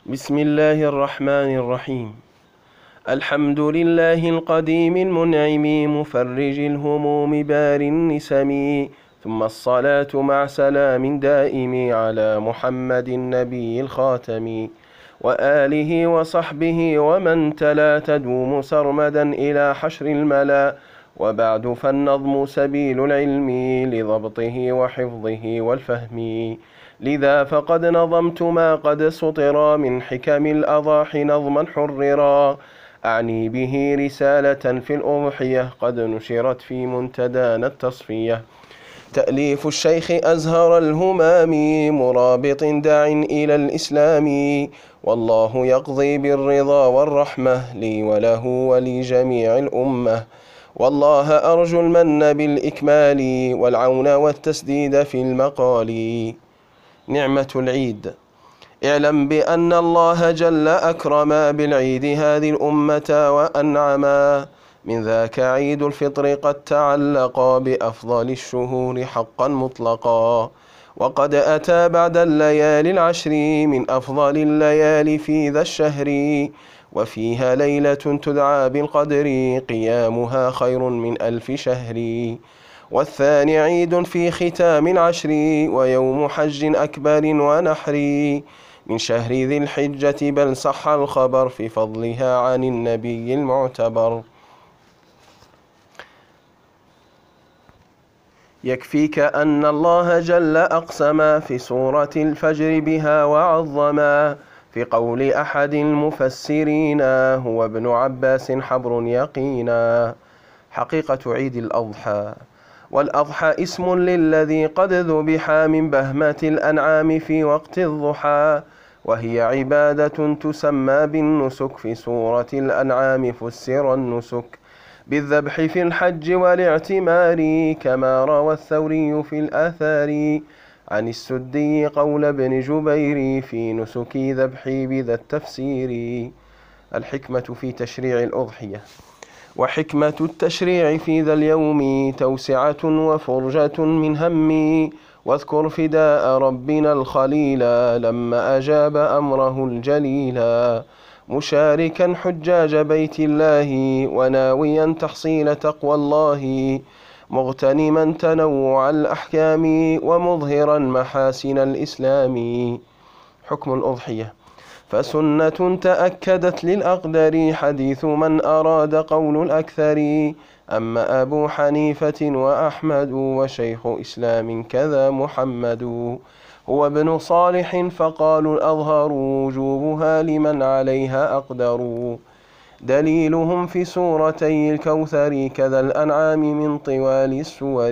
بسم الله الرحمن الرحيم. الحمد لله القديم المنعم مفرج الهموم بار النسم، ثم الصلاة مع سلام دائم على محمد النبي الخاتم وآله وصحبه ومن تلا تدوم سرمدا إلى حشر الملا. وبعد فالنظم سبيل العلم لضبطه وحفظه والفهم، لذا فقد نظمت ما قد سطر من حكم الأضاحي نظما حررا، أعني به رسالة في الأضحية قد نشرت في منتدانا التصفية. تأليف الشيخ أزهر الهمام مرابط داع إلى الإسلام، والله يقضي بالرضا والرحمة لي وله ولجميع الأمة. والله أرجو المن بالإكمال والعون والتسديد في المقال. نعمة العيد. اعلم بأن الله جل أكرم بالعيد هذه الأمة وأنعما، من ذاك عيد الفطر قد تعلق بأفضل الشهور حقا مطلقا، وقد أتى بعد الليالي العشر من أفضل الليالي في ذا الشهر، وفيها ليلة تدعى بالقدر قيامها خير من 1000 شهر. والثاني عيد في ختام العشر ويوم حج أكبر ونحر، من شهر ذي الحجة بل صح الخبر في فضلها عن النبي المعتبر. يكفيك أن الله جل أقسم في سورة الفجر بها وعظما، في قول أحد المفسرين هو ابن عباس حبر يقينا. حقيقة عيد الأضحى. والأضحى اسم للذي قد ذبح من بهمة الأنعام في وقت الضحى، وهي عبادة تسمى بالنسك. في سورة الأنعام فسر النسك بالذبح في الحج والاعتمار، كما روى الثوري في الآثار عن السدي قول ابن جبير في نسك ذبحي بذا التفسير. الحكمة في تشريع الأضحية. وحكمة التشريع في ذا اليوم توسعة وفرجة من هم، واذكر فداء ربنا الخليلا لما أجاب أمره الجليلا، مشاركا حجاج بيت الله وناويا تحصيل تقوى الله، مغتنما تنوع الأحكام ومظهرا محاسن الإسلام. حكم الأضحية. فسنة تأكدت للأقدر حديث من أراد قول الأكثر، أما أبو حنيفة وأحمد وشيخ إسلام كذا محمد، هو ابن صالح فقالوا الأظهر وجوبها لمن عليها أقدر، دليلهم في سورتي الكوثر كذا الأنعام من طوال السور.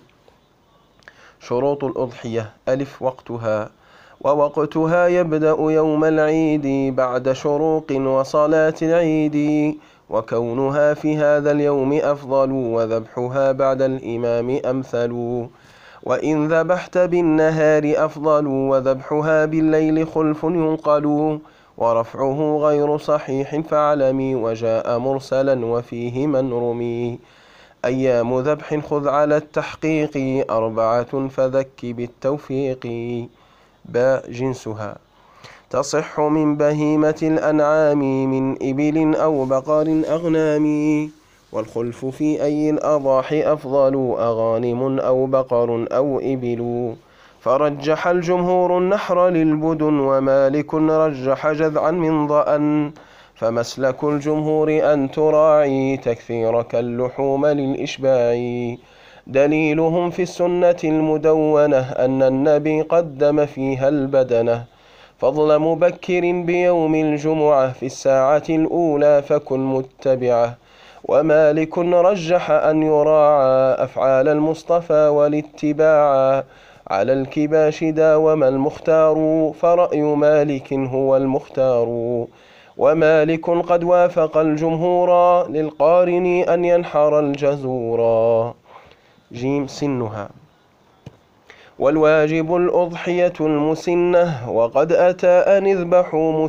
شروط الأضحية. ألف وقتها. ووقتها يبدأ يوم العيد بعد شروق وصلاة العيد، وكونها في هذا اليوم أفضل وذبحها بعد الإمام أمثل، وإن ذبحت بالنهار أفضل وذبحها بالليل خلف ينقل، ورفعه غير صحيح فاعلمي وجاء مرسلا وفيه من رمي. أيام ذبح خذ على التحقيق 4 فذك بالتوفيق. باء جنسها. تصح من بهيمة الأنعام من إبل أو بقر أغنام، والخلف في أي الأضاحي أفضل أغانم أو بقر أو إبل، فرجح الجمهور النحر للبدن ومالك رجح جذعا من ضأن، فمسلك الجمهور أن تراعي تكثيرك اللحوم للإشباع، دليلهم في السنة المدونة أن النبي قدم فيها البدنة، فضل مبكر بيوم الجمعة في الساعة الأولى فكن متبعة، ومالك رجح أن يراعى أفعال المصطفى والاتباع على الكباش داوم المختار، فرأي مالك هو المختار، ومالك قد وافق الجمهور للقارن أن ينحر الجزورا. جيم سنها. والواجب الأضحية المسنة، وقد أتى أن اذبحوا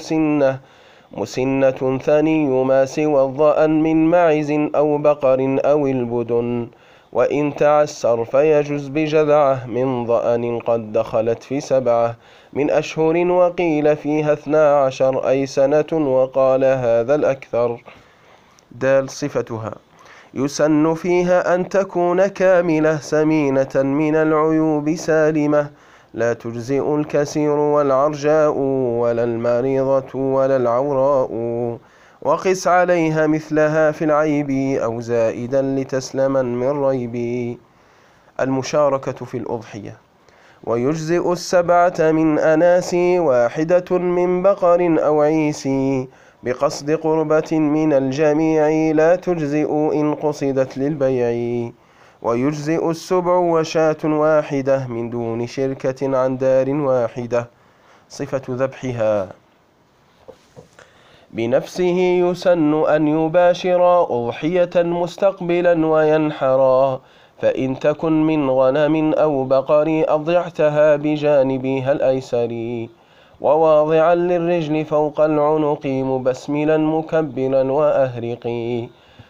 مسنة ثني ما سوى الضأن من معز أو بقر أو البدن، وإن تعسر فيجز بجذعه من ضأن قد دخلت في 7 من أشهر وقيل فيها 12 أي سنة وقال هذا الأكثر. دال صفتها. يسن فيها أن تكون كاملة سمينة من العيوب سالمة، لا تجزئ الكسير والعرجاء ولا المريضة ولا العوراء، وقس عليها مثلها في العيب أو زائدا لتسلما من ريب. المشاركة في الأضحية. ويجزئ 7 من أناس 1 من بقر أو عيس بقصد قربة من الجميع، لا تجزئ إن قصدت للبيع. ويجزئ 7 وشاة 1 من دون شركة عن دار واحدة. صفة ذبحها. بنفسه يسن أن يباشر أضحية مستقبلا وينحرا، فإن تكن من غنم أو بقر أضجعتها بجانبها الأيسر، وواضعا للرجل فوق العنق مبسملا مكبلا وأهرقي،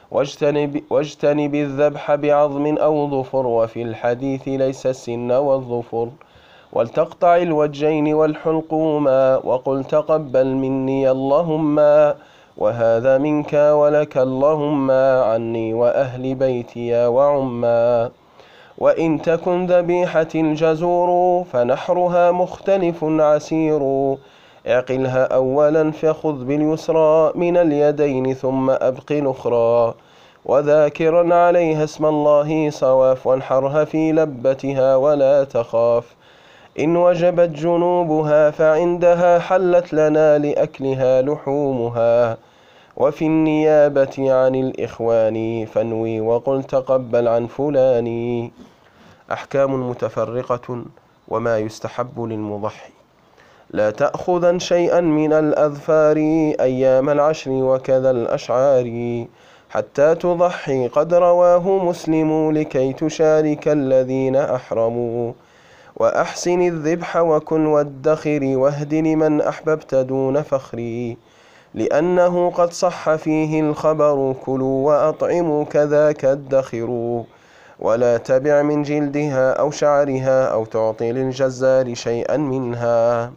واجتنب الذبح بعظم أو ظفر، وفي الحديث ليس السن والظفر، ولتقطع الوجين والحلقوما، وقل تقبل مني اللهم، وهذا منك ولك اللهم عني وأهل بيتي وعما. وإن تكن ذبيحة الجزور فنحرها مختلف عسير، اعقلها أولا فخذ باليسرى من اليدين ثم أبق الأخرى، وذاكرا عليها اسم الله صواف، وانحرها في لبتها ولا تخاف، إن وجبت جنوبها فعندها حلت لنا لأكلها لحومها. وفي النيابة عن الإخوان فانوي وقل تقبل عن فلان. أحكام متفرقة وما يستحب للمضحي. لا تأخذن شيئا من الأظفار أيام العشر وكذا الأشعار حتى تضحي، قد رواه مسلم لكي تشارك الذين أحرموا. وأحسن الذبح وكن وادخر، واهد لمن أحببت دون فخر، لأنه قد صح فيه الخبر، كلوا وأطعموا كذاك ادخروا، ولا تبع من جلدها أو شعرها أو تعطي للجزار شيئا منها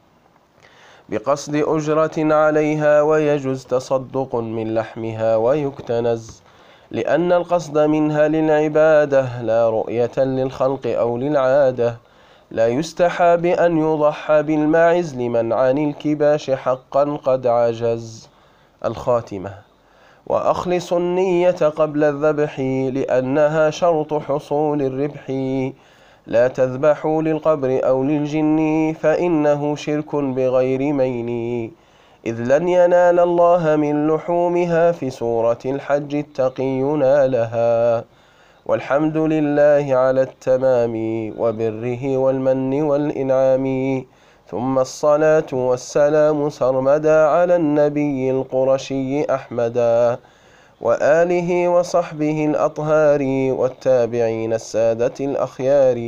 بقصد أجرة عليها، ويجوز تصدق من لحمها ويكتنز، لأن القصد منها للعبادة لا رؤية للخلق أو للعادة. لا يستحى بأن يضحى بالماعز لمن عن الكباش حقا قد عجز. الخاتمة. وأخلص النية قبل الذبح لأنها شرط حصول الربح، لا تذبحوا للقبر أو للجن فإنه شرك بغير مين، إذ لن ينال الله من لحومها في سورة الحج التقي ينالها. والحمد لله على التمام وبره والمن والإنعام، ثم الصلاة والسلام سرمدا على النبي القرشي أحمدا، وآله وصحبه الأطهار والتابعين السادة الأخيار.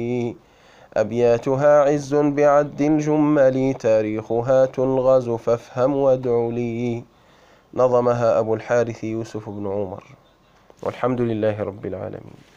أبياتها عز بعد الجمل، تاريخها تلغز فافهم وادع لي. نظمها أبو الحارث يوسف بن عمر، والحمد لله رب العالمين.